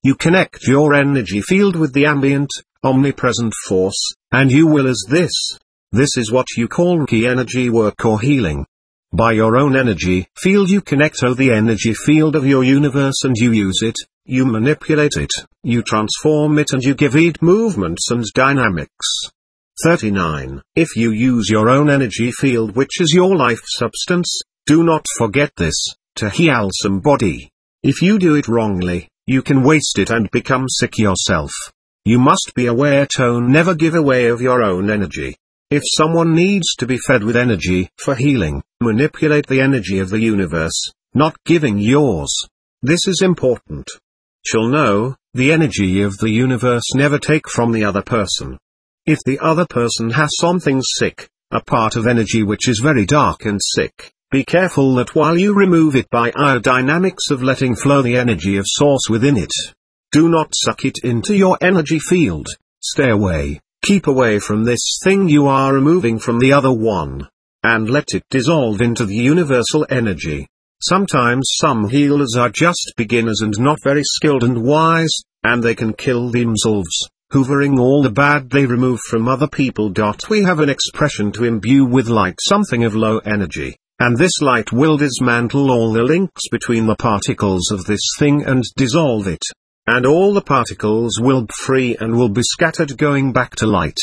You connect your energy field with the ambient, omnipresent force, and you will as this. This is what you call key energy work or healing. By your own energy field you connect to the energy field of your universe and you use it, you manipulate it, you transform it and you give it movements and dynamics. 39. If you use your own energy field which is your life substance, do not forget this, to heal somebody. If you do it wrongly, you can waste it and become sick yourself. You must be aware to never give away of your own energy. If someone needs to be fed with energy for healing, manipulate the energy of the universe, not giving yours. This is important. Shall know, the energy of the universe never take from the other person. If the other person has something sick, a part of energy which is very dark and sick, be careful that while you remove it by our dynamics of letting flow the energy of source within it. Do not suck it into your energy field, stay away, keep away from this thing you are removing from the other one. And let it dissolve into the universal energy. Sometimes some healers are just beginners and not very skilled and wise, and they can kill themselves, hoovering all the bad they remove from other people. We have an expression to imbue with light something of low energy. And this light will dismantle all the links between the particles of this thing and dissolve it. And all the particles will be free and will be scattered going back to light.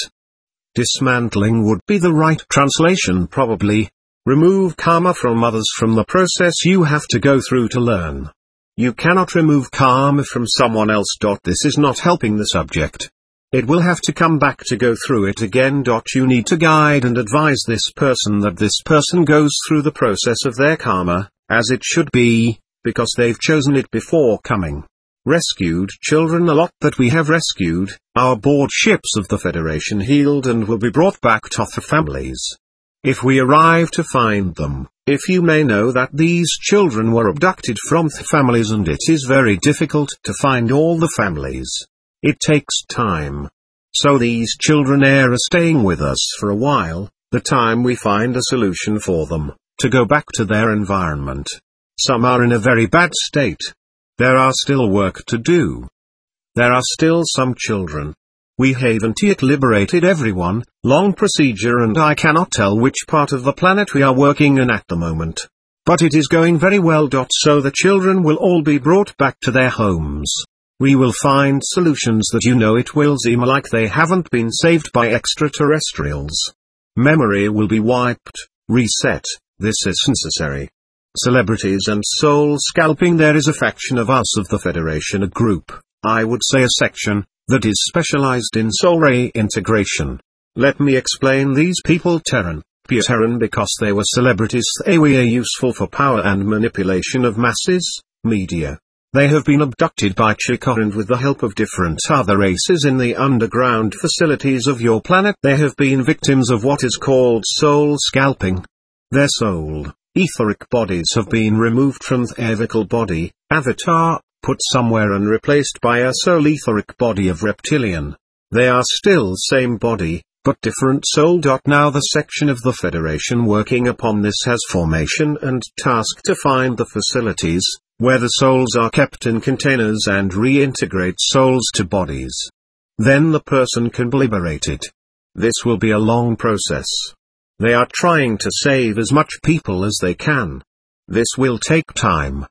Dismantling would be the right translation probably. Remove karma from others from the process you have to go through to learn. You cannot remove karma from someone else. This is not helping the subject. It will have to come back to go through it again. You need to guide and advise this person that this person goes through the process of their karma, as it should be, because they've chosen it before coming. Rescued children, a lot that we have rescued, are aboard ships of the Federation healed and will be brought back to the families. If we arrive to find them, if you may know that these children were abducted from the families and it is very difficult to find all the families. It takes time. So these children are staying with us for a while, the time we find a solution for them, to go back to their environment. Some are in a very bad state. There are still work to do. There are still some children. We haven't yet liberated everyone, long procedure and I cannot tell which part of the planet we are working in at the moment. But it is going very well. So the children will all be brought back to their homes. We will find solutions that it will seem like they haven't been saved by extraterrestrials. Memory will be wiped, reset, this is necessary. Celebrities and soul scalping. There is a faction of us of the Federation, a group, I would say a section, that is specialized in soul reintegration. Let me explain these people. Terran because they were celebrities. They were useful for power and manipulation of masses, media. They have been abducted by Chikar and with the help of different other races in the underground facilities of your planet they have been victims of what is called soul scalping. Their soul, etheric bodies have been removed from their vehicle body, avatar, put somewhere and replaced by a soul etheric body of reptilian. They are still same body, but different soul. Now the section of the Federation working upon this has formation and task to find the facilities, where the souls are kept in containers and reintegrate souls to bodies. Then the person can be liberated. This will be a long process. They are trying to save as much people as they can. This will take time.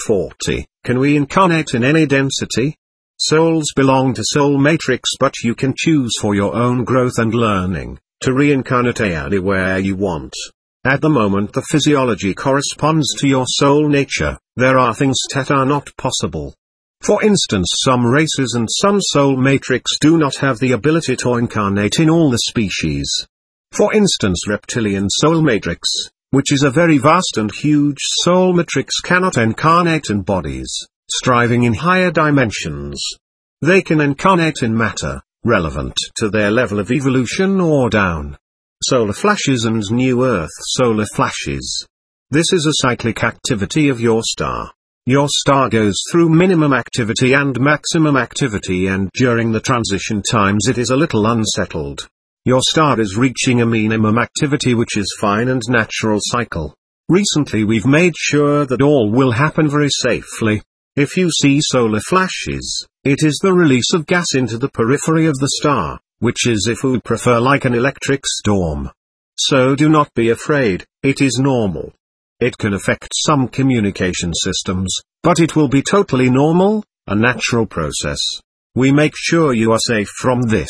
40. Can we incarnate in any density? Souls belong to Soul Matrix, but you can choose for your own growth and learning, to reincarnate anywhere you want. At the moment the physiology corresponds to your soul nature. There are things that are not possible. For instance, some races and some soul matrix do not have the ability to incarnate in all the species. For instance, reptilian soul matrix, which is a very vast and huge soul matrix, cannot incarnate in bodies, striving in higher dimensions. They can incarnate in matter, relevant to their level of evolution or down. Solar flashes and new Earth solar flashes. This is a cyclic activity of your star. Your star goes through minimum activity and maximum activity, and during the transition times it is a little unsettled. Your star is reaching a minimum activity, which is fine and natural cycle. Recently we've made sure that all will happen very safely. If you see solar flashes, it is the release of gas into the periphery of the star, which is, if you prefer, like an electric storm. So do not be afraid, it is normal. It can affect some communication systems, but it will be totally normal, a natural process. We make sure you are safe from this.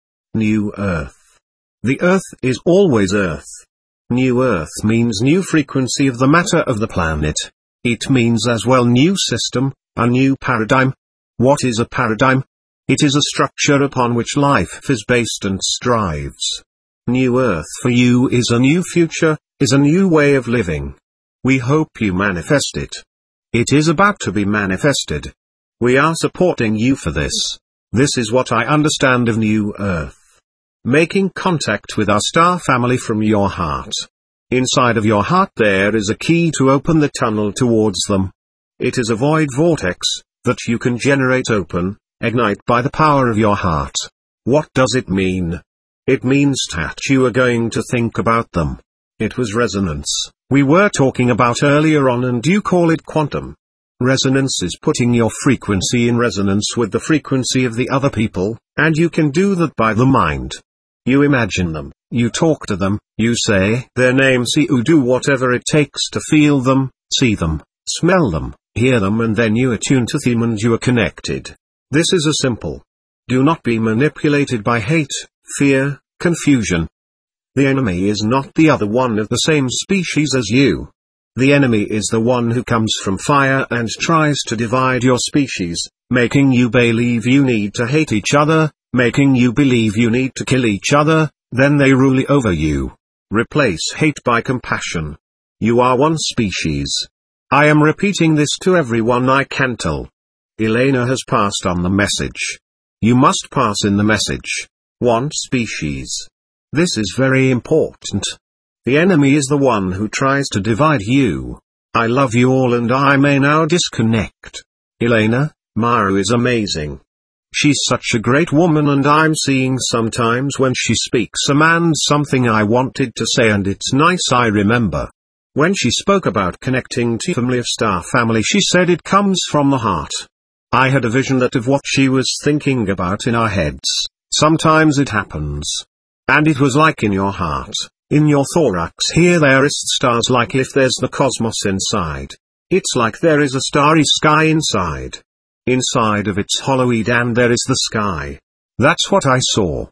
New Earth. The Earth is always Earth. New Earth means new frequency of the matter of the planet. It means as well new system, a new paradigm. What is a paradigm? It is a structure upon which life is based and strives. New Earth for you is a new future, is a new way of living. We hope you manifest it. It is about to be manifested. We are supporting you for this. This is what I understand of New Earth. Making contact with our star family from your heart. Inside of your heart there is a key to open the tunnel towards them. It is a void vortex, that you can generate open, ignite by the power of your heart. What does it mean? It means that you are going to think about them. It was resonance, we were talking about earlier on, and you call it quantum. Resonance is putting your frequency in resonance with the frequency of the other people, and you can do that by the mind. You imagine them, you talk to them, you say their names, you do whatever it takes to feel them, see them, smell them, hear them, and then you attune to them and you are connected. This is a simple. Do not be manipulated by hate, fear, confusion. The enemy is not the other one of the same species as you. The enemy is the one who comes from fire and tries to divide your species, making you believe you need to hate each other, making you believe you need to kill each other, then they rule over you. Replace hate by compassion. You are one species. I am repeating this to everyone I can tell. Elena has passed on the message. You must pass in the message. One species. This is very important. The enemy is the one who tries to divide you. I love you all and I may now disconnect. Elena, Maru is amazing. She's such a great woman, and I'm seeing sometimes when she speaks a man something I wanted to say, and it's nice. I remember. When she spoke about connecting to family of star family, she said it comes from the heart. I had a vision that of what she was thinking about in our heads. Sometimes it happens. And it was like in your heart, in your thorax here there is stars, like if there's the cosmos inside. It's like there is a starry sky inside. Inside of its hollowed, and there is the sky. That's what I saw.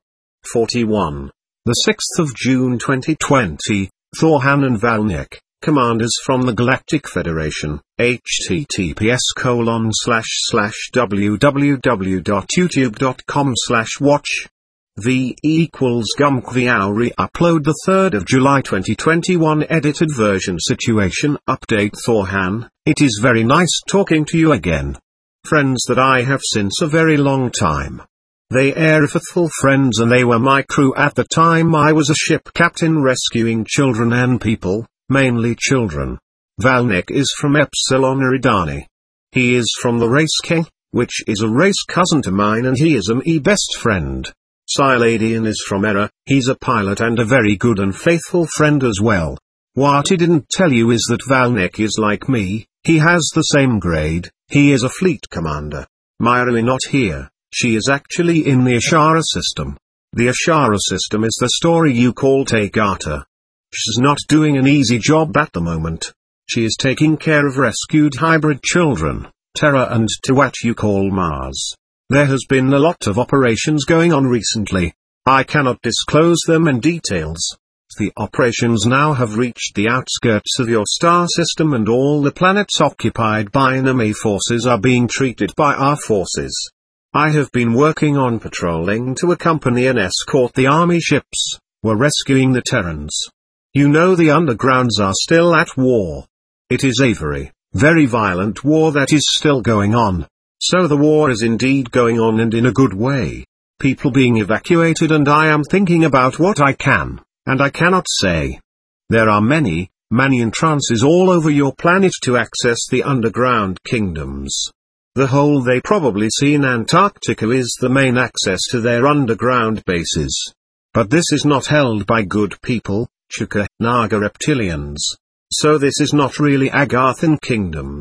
41. The 6th of June 2020, Thorhan and Valnek, commanders from the Galactic Federation, https://www.youtube.com/watch. V equals Gumkviauri. Upload the 3rd of July 2021 edited version. Situation update. Thorhan, it is very nice talking to you again. Friends that I have since a very long time. They are faithful friends, and they were my crew at the time. I was a ship captain rescuing children and people, mainly children. Valnek is from Epsilon Eridani. He is from the race King, which is a race cousin to mine, and he is my best friend. Siladian is from Era, he's a pilot and a very good and faithful friend as well. What he didn't tell you is that Valnek is like me, he has the same grade, he is a fleet commander. Myra not here, she is actually in the Ashara system. The Ashara system is the story you call Tagata. She's not doing an easy job at the moment. She is taking care of rescued hybrid children, Terra and to what you call Mars. There has been a lot of operations going on recently. I cannot disclose them in details. The operations now have reached the outskirts of your star system, and all the planets occupied by enemy forces are being treated by our forces. I have been working on patrolling to accompany and escort the army ships. We're rescuing the Terrans. You know the undergrounds are still at war. It is a very violent war that is still going on. So the war is indeed going on, and in a good way. People being evacuated, and I am thinking about what I can, and I cannot say. There are many entrances all over your planet to access the underground kingdoms. The hole they probably see in Antarctica is the main access to their underground bases. But this is not held by good people, Chuka, Naga reptilians. So this is not really Agarthan kingdoms.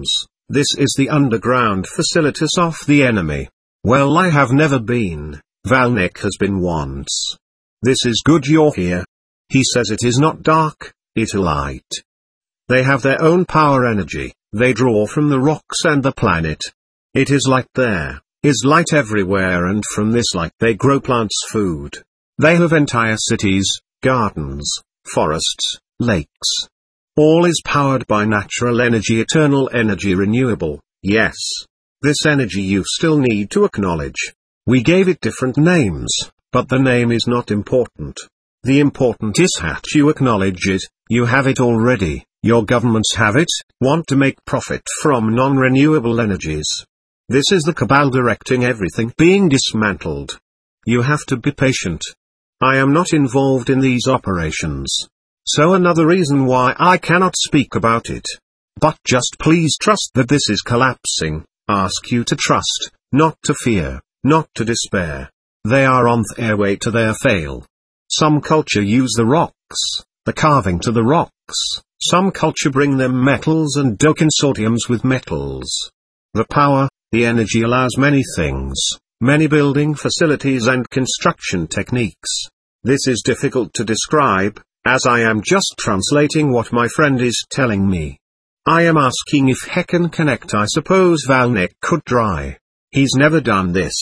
This is the underground facilities of the enemy. Well, I have never been. Valnik has been once. This is good you're here. He says it is not dark, it light. They have their own power energy, they draw from the rocks and the planet. It is light there, is light everywhere, and from this light they grow plants food. They have entire cities, gardens, forests, lakes. All is powered by natural energy, eternal energy, renewable, yes. This energy you still need to acknowledge. We gave it different names, but the name is not important. The important is that you acknowledge it, you have it already, your governments have it, want to make profit from non-renewable energies. This is the cabal directing everything being dismantled. You have to be patient. I am not involved in these operations. So another reason why I cannot speak about it. But just please trust that this is collapsing, ask you to trust, not to fear, not to despair. They are on their way to their fail. Some culture use the rocks, the carving to the rocks, some culture bring them metals and do consortiums with metals. The power, the energy allows many things, many building facilities and construction techniques. This is difficult to describe, as I am just translating what my friend is telling me. I am asking if Heckan Connect. I suppose Valnik could try. He's never done this.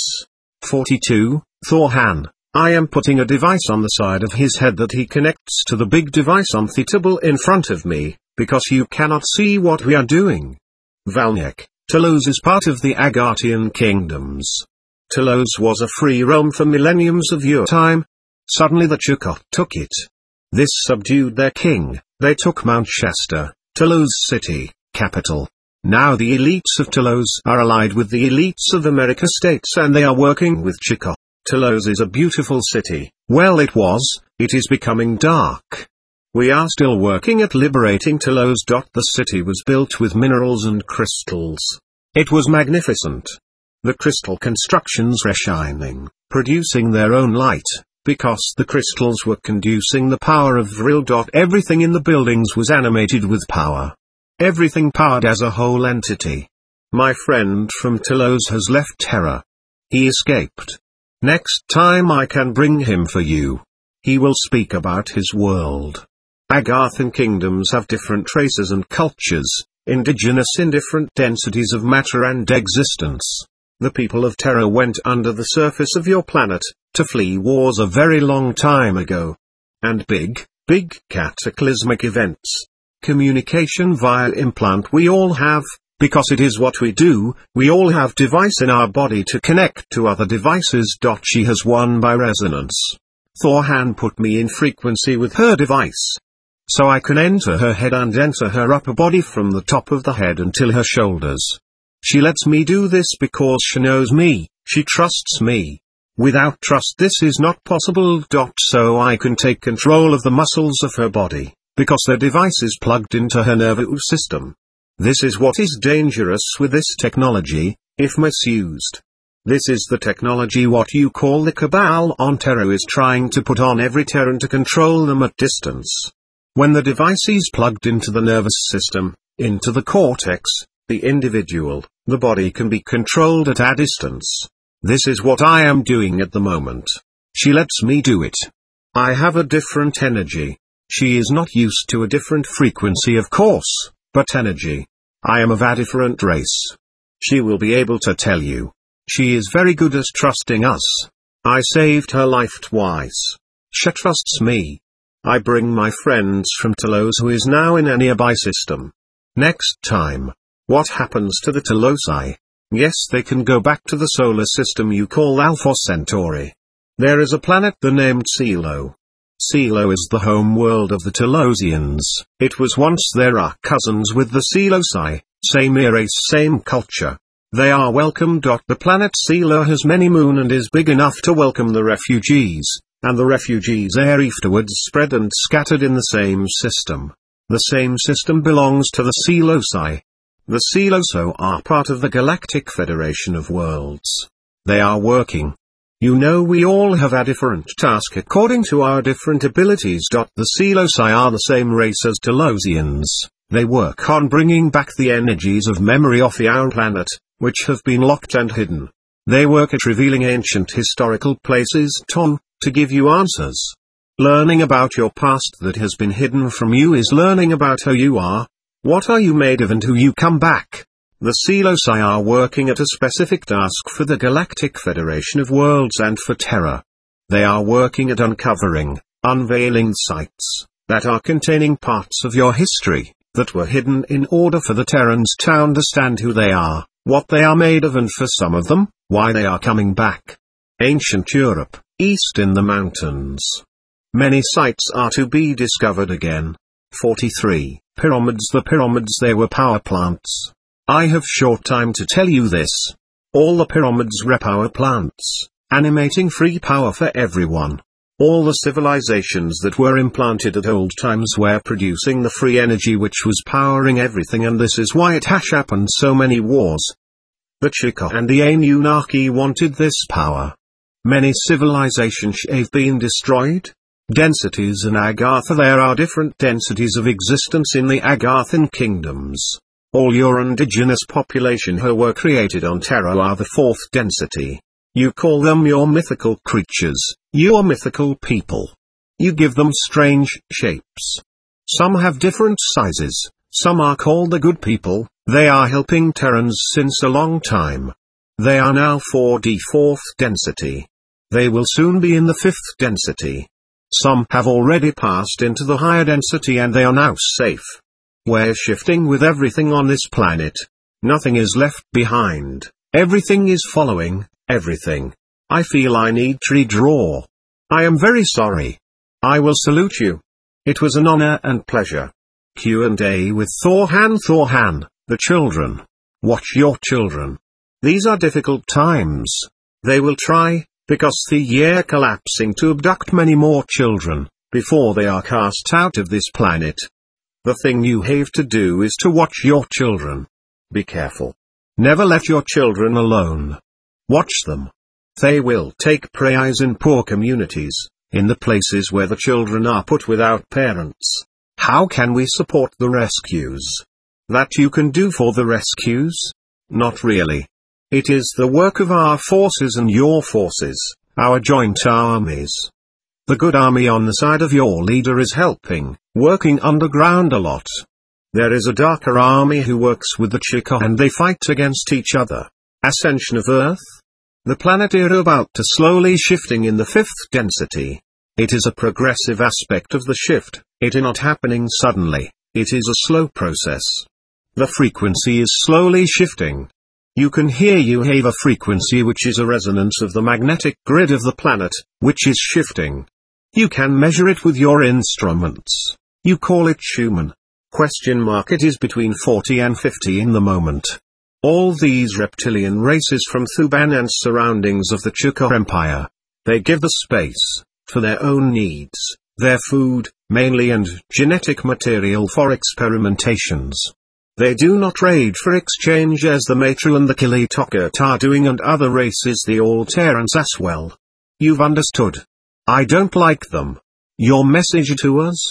42, Thorhan. I am putting a device on the side of his head that he connects to the big device on the table in front of me, because you cannot see what we are doing. Valnik, Telos is part of the Agartian kingdoms. Telos was a free realm for millenniums of your time. Suddenly the Chukot took it. This subdued their king, they took Mount Shasta, Telos city, capital. Now the elites of Telos are allied with the elites of America states and they are working with Chukot. Telos is a beautiful city. Well, it is becoming dark. We are still working at liberating Telos. The city was built with minerals and crystals. It was magnificent. The crystal constructions were shining, producing their own light, because the crystals were conducing the power of Vril. Everything in the buildings was animated with power. Everything powered as a whole entity. My friend from Telos has left Terra. He escaped. Next time I can bring him for you. He will speak about his world. Agarthan kingdoms have different races and cultures, indigenous in different densities of matter and existence. The people of Terra went under the surface of your planet, to flee wars a very long time ago. And big cataclysmic events. Communication via implant we all have. Because it is what we do, we all have device in our body to connect to other devices. She has won by resonance. Thorhan put me in frequency with her device. So I can enter her head and enter her upper body from the top of the head until her shoulders. She lets me do this because she knows me, she trusts me. Without trust this is not possible. So I can take control of the muscles of her body, because their device is plugged into her nervous system. This is what is dangerous with this technology, if misused. This is the technology what you call the Cabal on Terra is trying to put on every Terran to control them at distance. When the device is plugged into the nervous system, into the cortex, the individual, the body can be controlled at a distance. This is what I am doing at the moment. She lets me do it. I have a different energy. She is not used to a different frequency of course. But energy. I am of a different race. She will be able to tell you. She is very good at trusting us. I saved her life twice. She trusts me. I bring my friends from Telos who is now in a nearby system. Next time. What happens to the Telosi? Yes, they can go back to the solar system you call Alpha Centauri. There is a planet named Silo. Silo is the home world of the Telosians. It was once there are cousins with the Selosi, same race, same culture. They are welcome. The planet Silo has many moon and is big enough to welcome the refugees, and the refugees are afterwards spread and scattered in the same system. The same system belongs to the Selosi. The Seloso are part of the Galactic Federation of Worlds. They are working. You know we all have a different task according to our different abilities. The Selosi are the same race as Telosians, They work on bringing back the energies of memory off our planet, which have been locked and hidden. They work at revealing ancient historical places, to give you answers. Learning about your past that has been hidden from you is learning about who you are, what are you made of, and who you come back. The Selosi are working at a specific task for the Galactic Federation of Worlds and for Terra. They are working at unveiling sites that are containing parts of your history that were hidden, in order for the Terrans to understand who they are, what they are made of, and for some of them, why they are coming back. Ancient Europe, east in the mountains. Many sites are to be discovered again. 43. Pyramids. The pyramids, they were power plants. I have short time to tell you this. All the pyramids were power plants, animating free power for everyone. All the civilizations that were implanted at old times were producing the free energy which was powering everything, and this is why it has happened so many wars. The Chika and the Anunnaki wanted this power. Many civilizations have been destroyed. Densities in Agartha. There are different densities of existence in the Agarthan kingdoms. All your indigenous population who were created on Terra are the fourth density. You call them your mythical creatures, your mythical people. You give them strange shapes. Some have different sizes, some are called the good people. They are helping Terrans since a long time. They are now 4D, fourth density. They will soon be in the fifth density. Some have already passed into the higher density and they are now safe. We're shifting with everything on this planet. Nothing is left behind. Everything is following everything. I feel I need to redraw. I am very sorry. I will salute you. It was an honor and pleasure. Q&A with Thorhan. Thorhan, the children. Watch your children. These are difficult times. They will try, because the year collapsing, to abduct many more children, before they are cast out of this planet. The thing you have to do is to watch your children. Be careful. Never let your children alone. Watch them. They will take prize in poor communities, in the places where the children are put without parents. How can we support the rescues? That you can do for the rescues? Not really. It is the work of our forces and your forces, our joint armies. The good army on the side of your leader is helping, working underground a lot. There is a darker army who works with the Chika and they fight against each other. Ascension of Earth. The planet is about to slowly shifting in the fifth density. It is a progressive aspect of the shift. It is not happening suddenly. It is a slow process. The frequency is slowly shifting. You can hear you have a frequency which is a resonance of the magnetic grid of the planet, which is shifting. You can measure it with your instruments. You call it Schumann. It is between 40 and 50 in the moment. All these reptilian races from Thuban and surroundings of the Chukka Empire. They give the space, for their own needs, their food, mainly, and genetic material for experimentations. They do not raid for exchange as the Matru and the Kilitokat are doing, and other races, the Alterans as well. You've understood. I don't like them. Your message to us?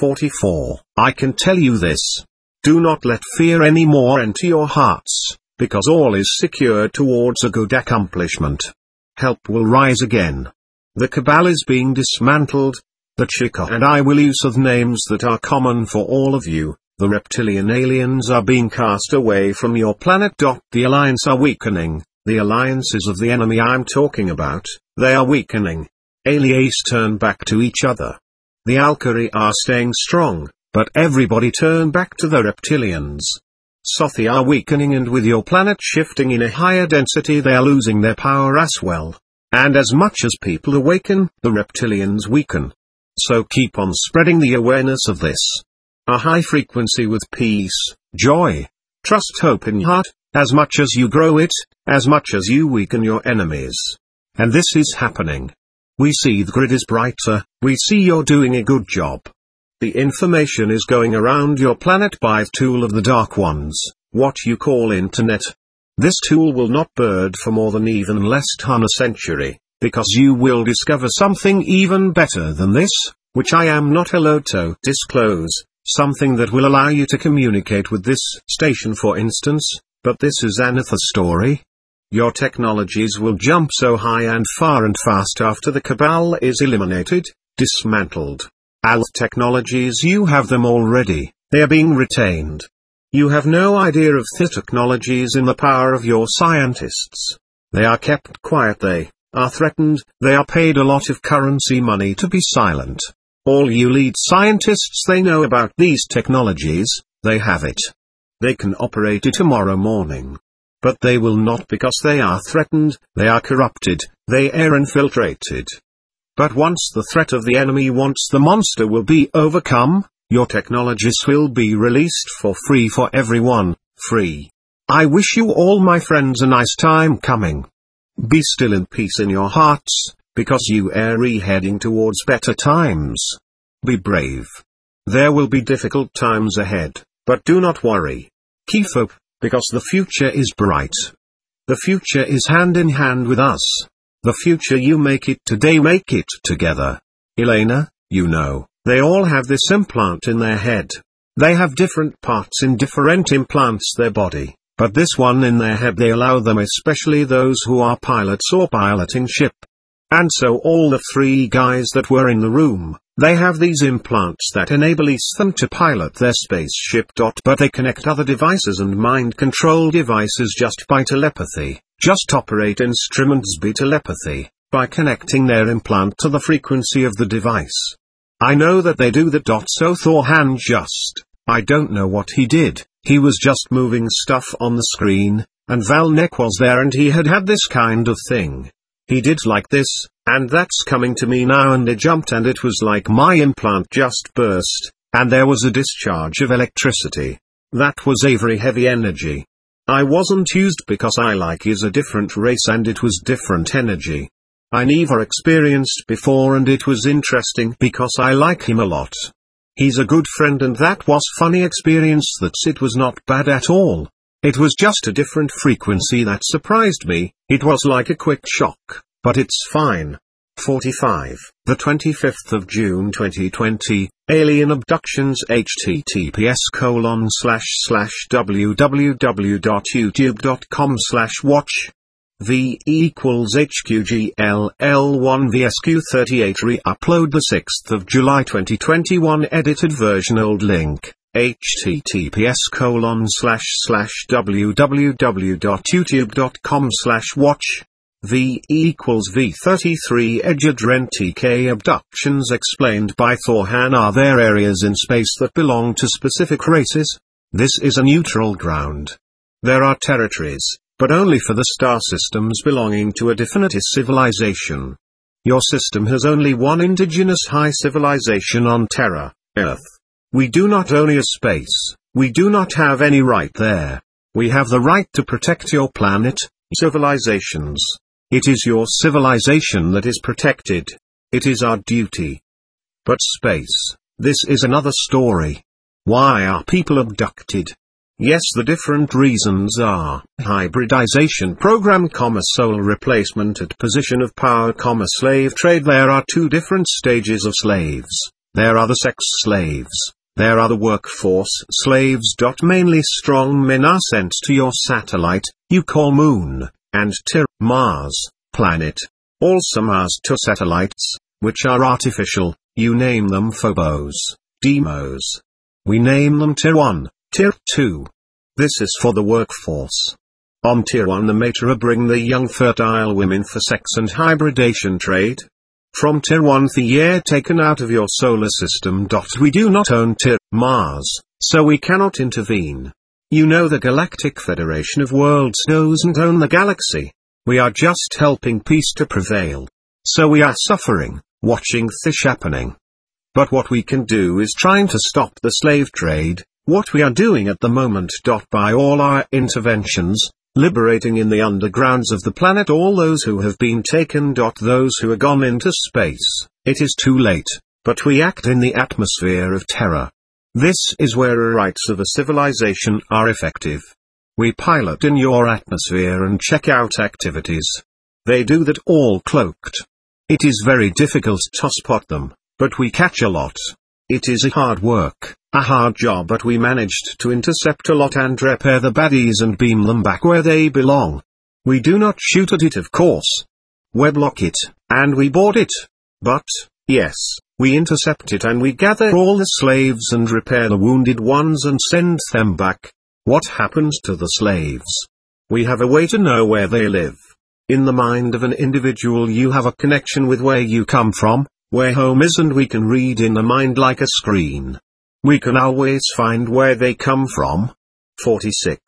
44. I can tell you this. Do not let fear anymore enter your hearts, because all is secured towards a good accomplishment. Help will rise again. The Cabal is being dismantled. The Chika and I will use of names that are common for all of you. The reptilian aliens are being cast away from your planet. The alliance are weakening. The alliances of the enemy I'm talking about, they are weakening. Aliens turn back to each other. The Alkari are staying strong, but everybody turn back to the reptilians. Sothi are weakening, and with your planet shifting in a higher density they are losing their power as well. And as much as people awaken, the reptilians weaken. So keep on spreading the awareness of this. A high frequency with peace, joy, trust, hope in your heart. As much as you grow it, as much as you weaken your enemies. And this is happening. We see the grid is brighter, we see you're doing a good job. The information is going around your planet by the tool of the Dark Ones, what you call internet. This tool will not bird for more than even less than a century, because you will discover something even better than this, which I am not allowed to disclose, something that will allow you to communicate with this station for instance, but this is another story. Your technologies will jump so high and far and fast after the cabal is eliminated, dismantled. As technologies you have them already, they are being retained. You have no idea of the technologies in the power of your scientists. They are kept quiet, they are threatened, they are paid a lot of currency money to be silent. All you lead scientists they know about these technologies, they have it. They can operate it tomorrow morning. But they will not because they are threatened, they are corrupted, they are infiltrated. But once the threat of the enemy, once the monster will be overcome, your technologies will be released for free for everyone, free. I wish you all my friends a nice time coming. Be still in peace in your hearts, because you are heading towards better times. Be brave. There will be difficult times ahead, but do not worry. Keep hope, because the future is bright. The future is hand in hand with us. The future you make it today, make it together. Elena, you know, they all have this implant in their head. They have different parts in different implants their body, but this one in their head they allow them, especially those who are pilots or piloting ship. And so all the 3 guys that were in the room, they have these implants that enable them to pilot their spaceship. But they connect other devices and mind control devices just by telepathy, just operate instruments by telepathy, by connecting their implant to the frequency of the device. I know that they do that. So Thorhan I don't know what he did, he was just moving stuff on the screen, and Valnek was there and he had this kind of thing. He did like this, and that's coming to me now, and I jumped and it was like my implant just burst, and there was a discharge of electricity. That was a very heavy energy. I wasn't used because I is a different race and it was different energy. I never experienced before and it was interesting because I like him a lot. He's a good friend and that was funny experience, that it was not bad at all. It was just a different frequency that surprised me, it was like a quick shock, but it's fine. 45. The 25th of June 2020, Alien Abductions https://www.youtube.com/watch V equals HQGLL1VSQ38 re-upload the 6th of July 2021 edited version old link https://www.youtube.com/watch V equals V33 Edgedren TK abductions explained by Thorhan. Are there areas in space that belong to specific races? This is a neutral ground. There are territories, but only for the star systems belonging to a definite civilization. Your system has only one indigenous high civilization on Terra, Earth. We do not own your space, we do not have any right there. We have the right to protect your planet, civilizations. It is your civilization that is protected. It is our duty. But space, this is another story. Why are people abducted? Yes, the different reasons are hybridization program, soul replacement at position of power, slave trade. There are 2 different stages of slaves. There are the sex slaves. There are the workforce slaves. Mainly strong men are sent to your satellite, you call Moon, and Mars, planet. Also Mars 2 satellites, which are artificial, you name them Phobos, Deimos. We name them Tier 1, Tier 2. This is for the workforce. On Tier 1 the Mater bring the young fertile women for sex and hybridation trade. From Tier 1 the year taken out of your solar system. We do not own Tier Mars, so we cannot intervene. You know the Galactic Federation of Worlds doesn't own the galaxy. We are just helping peace to prevail. So we are suffering, watching this happening. But what we can do is trying to stop the slave trade, what we are doing at the moment. By all our interventions, liberating in the undergrounds of the planet all those who have been taken. Those who are gone into space, it is too late, but we act in the atmosphere of terror. This is where the rights of a civilization are effective. We pilot in your atmosphere and check out activities. They do that all cloaked. It is very difficult to spot them, but we catch a lot. It is a hard work, a hard job, but we managed to intercept a lot and repair the baddies and beam them back where they belong. We do not shoot at it, of course. We block it, and we board it. But, yes, we intercept it and we gather all the slaves and repair the wounded ones and send them back. What happens to the slaves? We have a way to know where they live. In the mind of an individual you have a connection with where you come from, where home is, and we can read in the mind like a screen. We can always find where they come from. 46.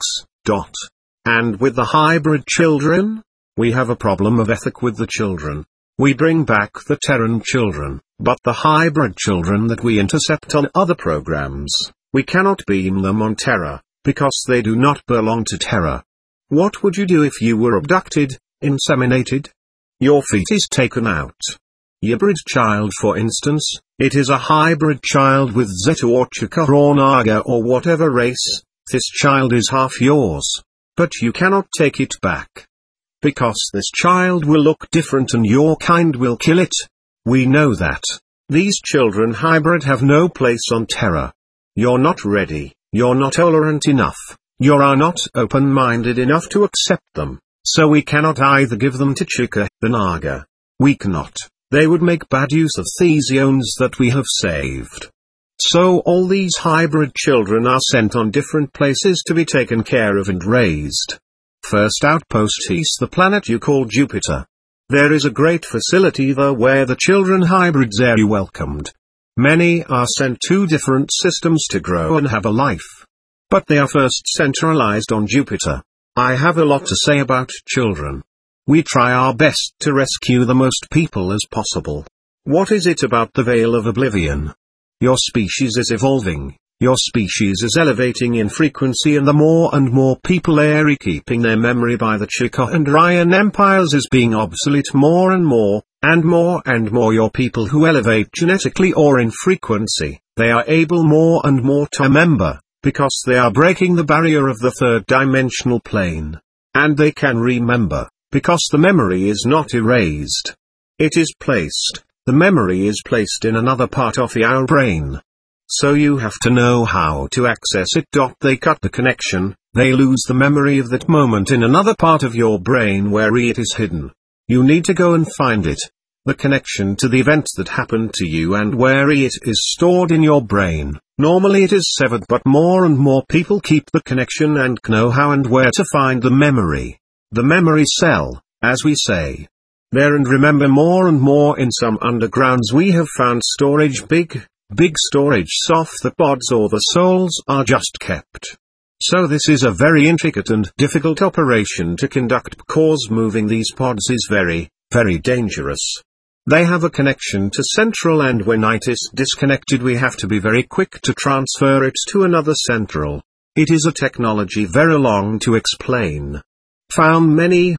And with the hybrid children? We have a problem of ethic with the children. We bring back the Terran children, but the hybrid children that we intercept on other programs, we cannot beam them on Terra, because they do not belong to Terra. What would you do if you were abducted, inseminated? Your fetus taken out. Hybrid child, for instance, it is a hybrid child with Zeta or Chika or Naga or whatever race. This child is half yours. But you cannot take it back. Because this child will look different and your kind will kill it. We know that. These children hybrid have no place on Terra. You're not ready, you're not tolerant enough, you are not open-minded enough to accept them, so we cannot either give them to Chika, the Naga. We cannot. They would make bad use of these eons that we have saved. So all these hybrid children are sent on different places to be taken care of and raised. First outpost is the planet you call Jupiter. There is a great facility there where the children hybrids are welcomed. Many are sent to different systems to grow and have a life. But they are first centralized on Jupiter. I have a lot to say about children. We try our best to rescue the most people as possible. What is it about the Veil of Oblivion? Your species is evolving, your species is elevating in frequency, and the more and more people are keeping their memory by the Chika and Ryan empires is being obsolete more and more, and more and more. Your people who elevate genetically or in frequency, they are able more and more to remember, because they are breaking the barrier of the third dimensional plane. And they can remember, because the memory is not erased. It is placed. The memory is placed in another part of your brain. So you have to know how to access it. They cut the connection, they lose the memory of that moment in another part of your brain where it is hidden. You need to go and find it. The connection to the event that happened to you and where it is stored in your brain. Normally it is severed, but more and more people keep the connection and know how and where to find the memory. The memory cell, as we say. There and remember more and more. In some undergrounds we have found storage, big storage soft the pods or the souls are just kept. So this is a very intricate and difficult operation to conduct because moving these pods is very, very dangerous. They have a connection to central, and when it is disconnected we have to be very quick to transfer it to another central. It is a technology very long to explain. Found many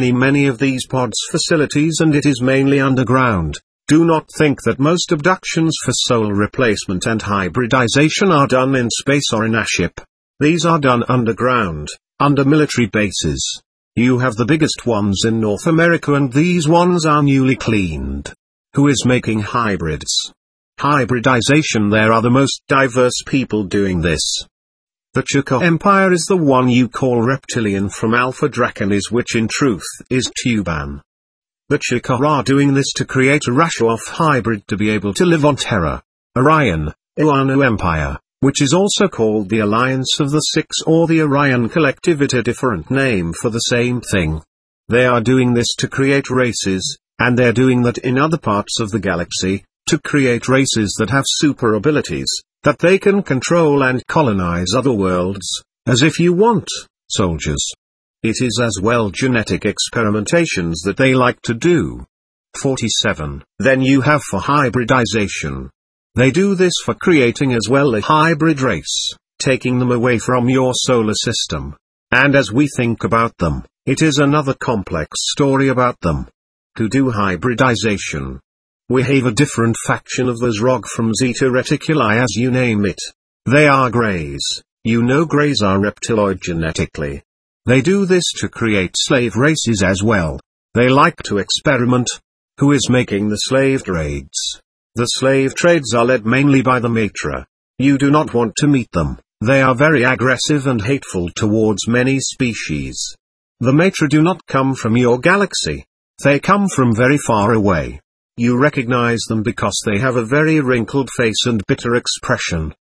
of these pods facilities, and it is mainly underground. Do not think that most abductions for soul replacement and hybridization are done in space or in a ship. These are done underground, under military bases. You have the biggest ones in North America, and these ones are newly cleaned. Who is making hybrids? Hybridization. There are the most diverse people doing this. The Chika Empire is the one you call reptilian from Alpha Draconis, which in truth is Tuban. The Chika are doing this to create a Rashoff hybrid to be able to live on Terra. Orion, Iwanu Empire, which is also called the Alliance of the Six or the Orion Collective, it a different name for the same thing. They are doing this to create races, and they're doing that in other parts of the galaxy, to create races that have super abilities, that they can control and colonize other worlds, as if you want, soldiers. It is as well genetic experimentations that they like to do. 47. Then you have for hybridization. They do this for creating as well a hybrid race, taking them away from your solar system. And as we think about them, it is another complex story about them. To do hybridization. We have a different faction of those ROG from Zeta Reticuli, as you name it. They are greys. You know greys are reptiloid genetically. They do this to create slave races as well. They like to experiment. Who is making the slave trades? The slave trades are led mainly by the Maitreya. You do not want to meet them, they are very aggressive and hateful towards many species. The Maitreya do not come from your galaxy. They come from very far away. You recognize them because they have a very wrinkled face and bitter expression.